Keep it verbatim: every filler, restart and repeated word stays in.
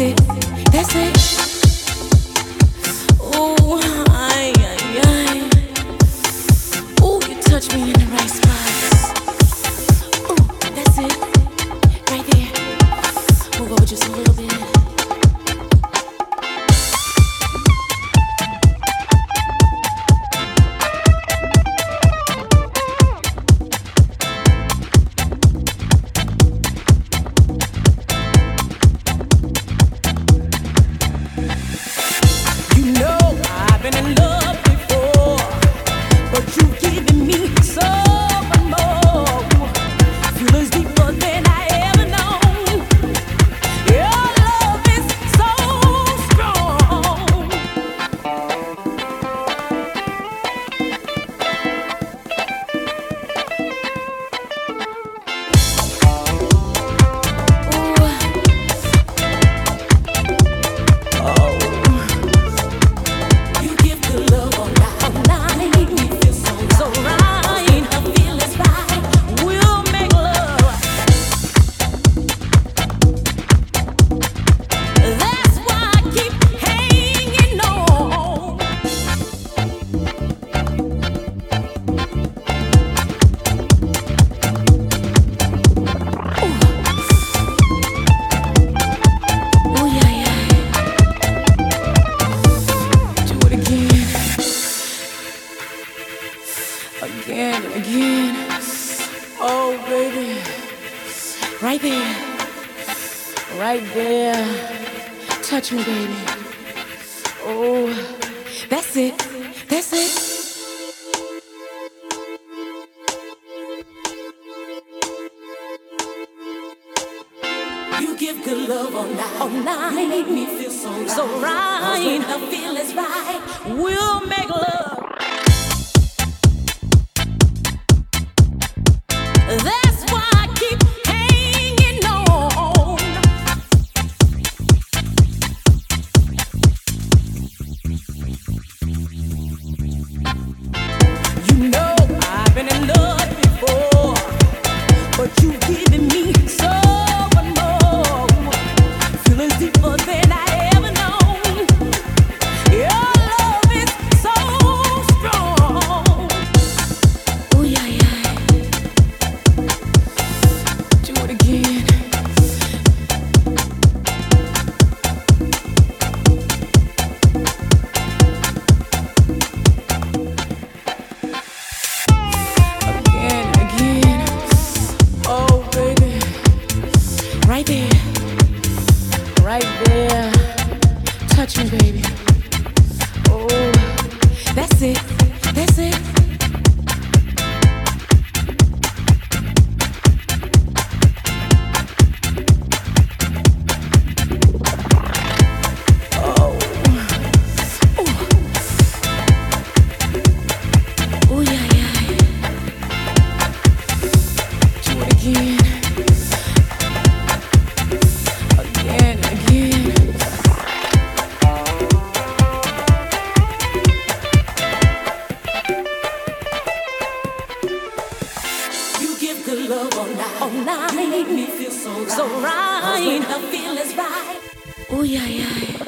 it, that's it. Ooh, ay, ay, ay. Ooh, you touch me in the right spots. Ooh, that's it, right there. Move over just a little bit. Been in love before, but you've given me so much more. Feelings deeper than I ever known. Your love is so strong. Ooh. Oh. Again and again. Oh, baby. Right there. Right there. Touch me, baby. Oh, that's it. That's it. You give good love all night. All night. You make me feel so right. So right. When the feeling's right, we'll make love. That's why I keep hanging on. You know I've been in love before, but you've given me so much more. Feelings deeper than I ever known. Your love is so strong. Oh yeah, yeah. Again. Again, again. Oh, baby. Right there. Right there. Touch me, baby. Oh, that's it. That's it. Love all night, all night. You make me feel so right. So right. When the feeling's right. Oh yeah, yeah.